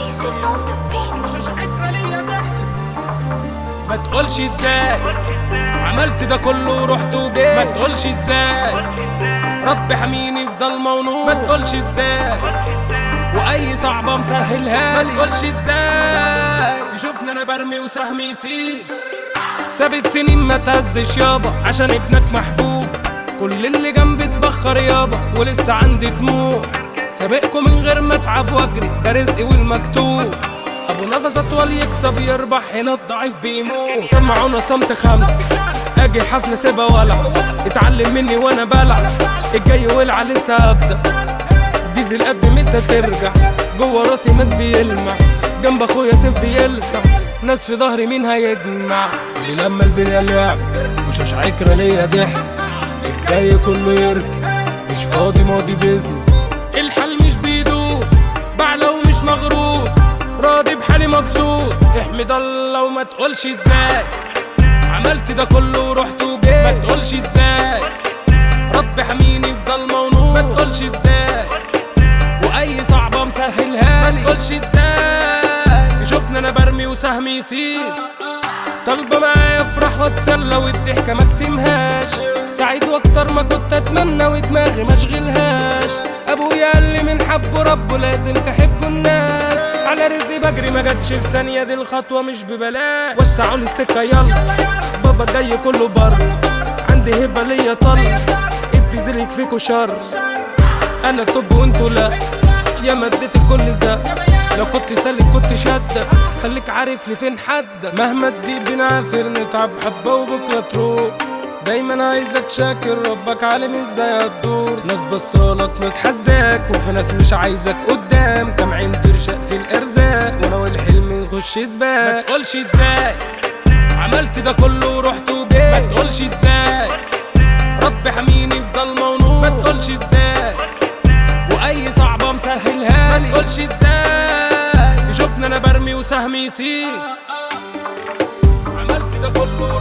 Diesel on the beat. مش حكرة ليا ضحك. ما تقولش ازاي عملت ده كله ورحت وجيت. ما تقولش ازاي ربي حميني في ضلمة ونور. ما تقولش ازاي واي صعبة مسهلها لي. ما تقولش ازاي تشوفني انا برمي وسهمي يسيب. ثابت سنين ما تهزش يابا عشان ابنك محبوب. كل اللي جنبي اتبخر يابا ولسه عندي طموح. سابقكم من غير ما اتعب واجري، ده رزقي والمكتوب. ابو نفس اطول يكسب يربح، هنا الضعيف بيموت. سمعونا صمت خمسة، اجي حفلة سيبها ولع. اتعلم مني وانا بلع، الجاي ولع لسه هبدأ. ديزل قدم انت ترجع، جوه راسي ماس بيلمع. جنب اخويا سيف بيلسع، ناس في ظهري مين هيجمع. اللي لما البلية لعب مش عكرة ليا ضحك. في الجاي كله يرجع، مش فاضي ماضي بيزنس. الحال مش بيدوب، بعلى ومش مغرور. راضي بحالي مبسوط، احمد الله وما تقولش ازاي عملت ده كله ورحت وجيت. ما تقولش ازاي ربي حميني في ضلمة ونور. ما تقولش ازاي واي صعبة مسهلها لي. ما تقولش ازاي تشوفني انا برمي وسهمي يسيب. طالبة معايا افرح واتسلى والضحكة ما اكتمهاش. سعيد واكتر ما كنت اتمنى ودماغي ما اشغلهاش. ابويا قال لي من حبه ربه لازم تحبوا الناس. على رزقي بجري ما جاتش في ثانية، دي الخطوة مش ببلاش. وسعولي السكة يلا، بابا جاي كله بره. عندي هبة ليا طلة، الديزل يكفيكوا شر. انا توب وانتوا لا، يا مديت الكل زق. لو كنت سالك كنت شدك، خليك عارف لي فين حدك. مهما تدير بنعافر نتعب حبة وبكرة تروح. دايما عايزك شاكر ربك عالم ازاي هتدور. ناس بصالك ناس حاسداك، وفي ناس مش عايزك قدام. كام عين ترشق في الارزاق، وانا والحلم نخش سباق. ما تقولش ازاي عملت ده كله ورحت وجيت. ما تقولش ازاي ربي حميني في ضلمة ونور. ما تقولش ازاي واي صعبة مسهلها لي. ما تقولش ازاي تشوفني انا برمي وسهمي يسيب. عملت ده كله